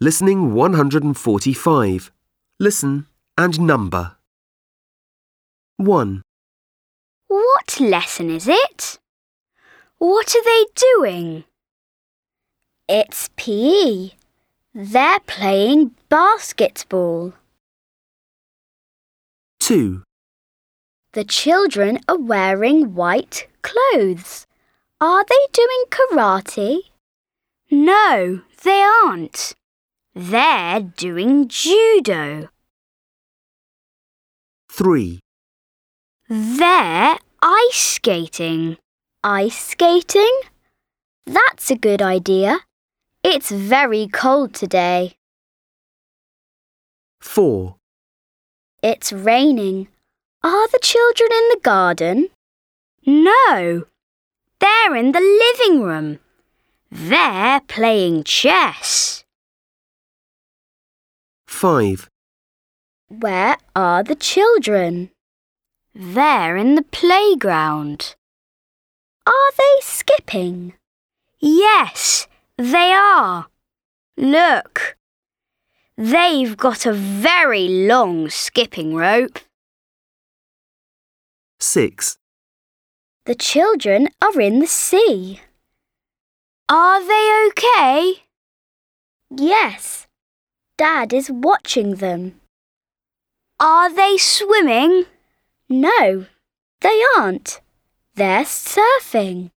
Listening 145. Listen and number. 1, What lesson is it? What are they doing? It's PE. They're playing basketball. 2, The children are wearing white clothes. Are they doing karate? No, they aren't. They're doing judo. 3, They're ice skating. Ice skating? That's a good idea. It's very cold today. 4, It's raining. Are the children in the garden? No, they're in the living room. They're playing chess. 5, Where are the children? They're in the playground. Are they skipping? Yes, they are. Look, they've got a very long skipping rope. 6, The children are in the sea. Are they okay? Yes, Dad is watching them. Are they swimming? No, they aren't. They're surfing.